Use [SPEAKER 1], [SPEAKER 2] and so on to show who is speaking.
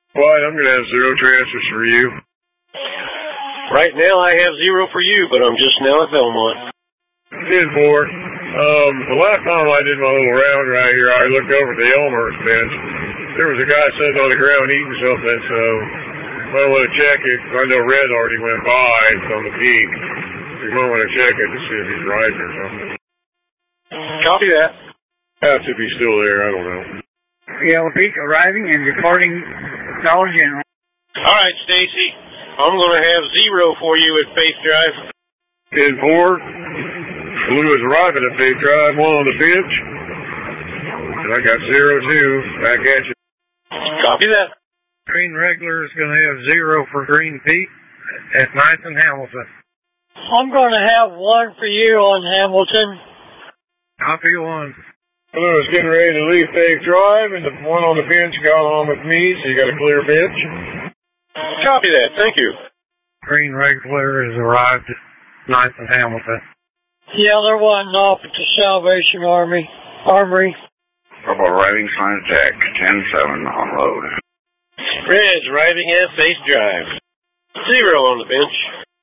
[SPEAKER 1] What? I'm going to have 0 transfers for you.
[SPEAKER 2] Right now I have 0 for you, but I'm just now at Belmont.
[SPEAKER 1] 10-4. The last time I did my little round right here, I looked over at the Elmhurst bench. There was a guy sitting on the ground eating something, so I want to check it. I know Red already went by. It's on the peak. You might want to check it to see if he's right or something.
[SPEAKER 2] Copy that.
[SPEAKER 1] Has to be still there. I don't know.
[SPEAKER 3] Yellow Peak arriving and reporting Dollar General.
[SPEAKER 2] All right, Stacy. I'm going to have 0 for you at Faith Drive.
[SPEAKER 1] 10-4. Blue is arriving at Faith Drive. 1 on the bench. And I got 0-2. Back at you.
[SPEAKER 2] Copy that.
[SPEAKER 3] Green Regular is going to have 0 for Green Peak at 9th and Hamilton.
[SPEAKER 4] I'm going to have 1 for you on Hamilton.
[SPEAKER 3] Copy 1.
[SPEAKER 1] Blue is getting ready to leave Faith Drive, and the 1 on the bench got on with me, so you got a clear bench.
[SPEAKER 2] Copy that. Thank you.
[SPEAKER 3] Green Regular has arrived at 9th and Hamilton.
[SPEAKER 4] Yeah, they're wanting off at the Salvation Armory.
[SPEAKER 5] Purple arriving, sign attack, 10-7 on road.
[SPEAKER 2] Red's arriving at Faith Drive. 0 on the bench.